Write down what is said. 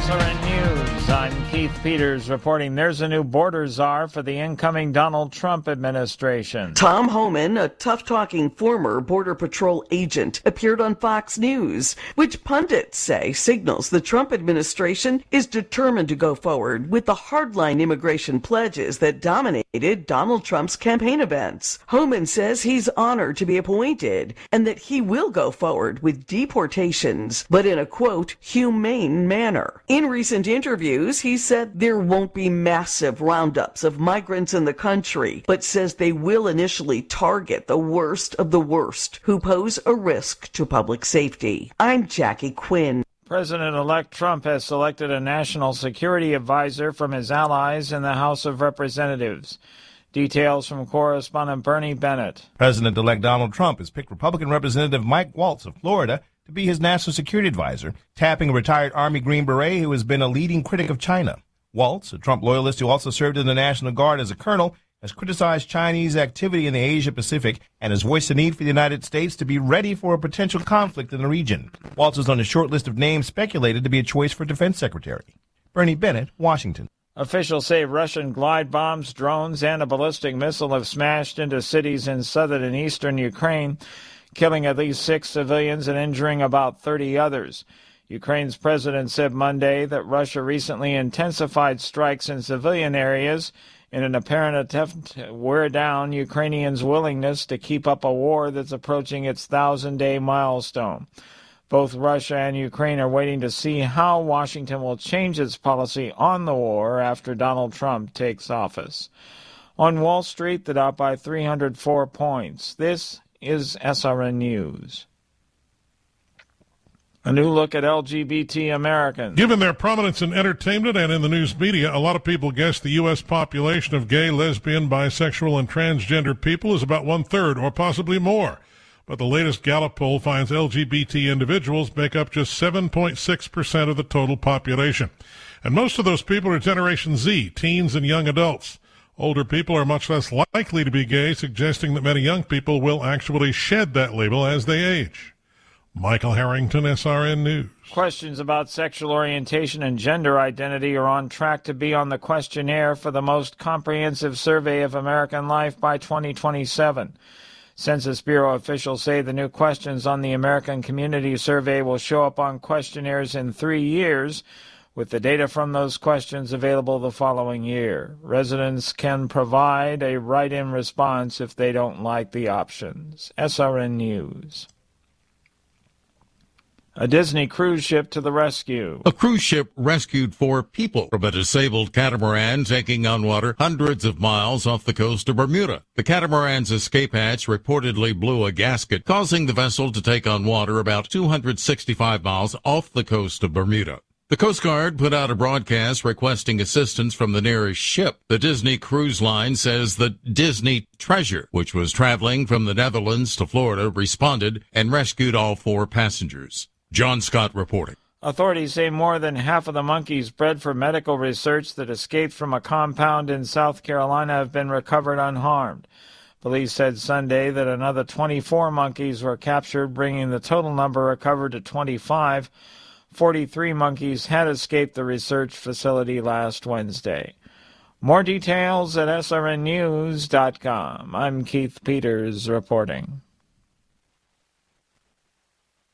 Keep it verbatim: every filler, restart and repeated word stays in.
S R N News. I'm Keith Peters reporting there's a new border czar for the incoming Donald Trump administration. Tom Homan, a tough-talking former Border Patrol agent, appeared on Fox News, which pundits say signals the Trump administration is determined to go forward with the hardline immigration pledges that dominated Donald Trump's campaign events. Homan says he's honored to be appointed and that he will go forward with deportations, but in a, quote, humane manner. In recent interviews, he said there won't be massive roundups of migrants in the country, but says they will initially target the worst of the worst who pose a risk to public safety. I'm Jackie Quinn. President-elect Trump has selected a national security advisor from his allies in the House of Representatives. Details from correspondent Bernie Bennett. President-elect Donald Trump has picked Republican Representative Mike Waltz of Florida to be his national security advisor, tapping a retired Army Green Beret who has been a leading critic of China. Waltz, a Trump loyalist who also served in the National Guard as a colonel, has criticized Chinese activity in the Asia-Pacific and has voiced the need for the United States to be ready for a potential conflict in the region. Waltz is on a short list of names speculated to be a choice for defense secretary. Bernie Bennett, Washington. Officials say Russian glide bombs, drones, and a ballistic missile have smashed into cities in southern and eastern Ukraine, killing at least six civilians and injuring about thirty others. Ukraine's president said Monday that Russia recently intensified strikes in civilian areas in an apparent attempt to wear down Ukrainians' willingness to keep up a war that's approaching its thousand-day milestone. Both Russia and Ukraine are waiting to see how Washington will change its policy on the war after Donald Trump takes office. On Wall Street, the Dow by three hundred four points. This is S R N News. A new look at L G B T Americans. Given their prominence in entertainment and in the news media, a lot of people guess the U S population of gay, lesbian, bisexual, and transgender people is about one-third or possibly more. But the latest Gallup poll finds L G B T individuals make up just seven point six percent of the total population. And most of those people are Generation Z, teens and young adults. Older people are much less likely to be gay, suggesting that many young people will actually shed that label as they age. Michael Harrington, S R N News. Questions about sexual orientation and gender identity are on track to be on the questionnaire for the most comprehensive survey of American life by twenty twenty-seven. Census Bureau officials say the new questions on the American Community Survey will show up on questionnaires in three years, with the data from those questions available the following year. Residents can provide a write-in response if they don't like the options. S R N News. A Disney cruise ship to the rescue. A cruise ship rescued four people from a disabled catamaran taking on water hundreds of miles off the coast of Bermuda. The catamaran's escape hatch reportedly blew a gasket, causing the vessel to take on water about two hundred sixty-five miles off the coast of Bermuda. The Coast Guard put out a broadcast requesting assistance from the nearest ship. The Disney Cruise Line says the Disney Treasure, which was traveling from the Netherlands to Florida, responded and rescued all four passengers. John Scott reporting. Authorities say more than half of the monkeys bred for medical research that escaped from a compound in South Carolina have been recovered unharmed. Police said Sunday that another twenty-four monkeys were captured, bringing the total number recovered to twenty-five. forty-three monkeys had escaped the research facility last Wednesday. More details at S R N news dot com. I'm Keith Peters reporting.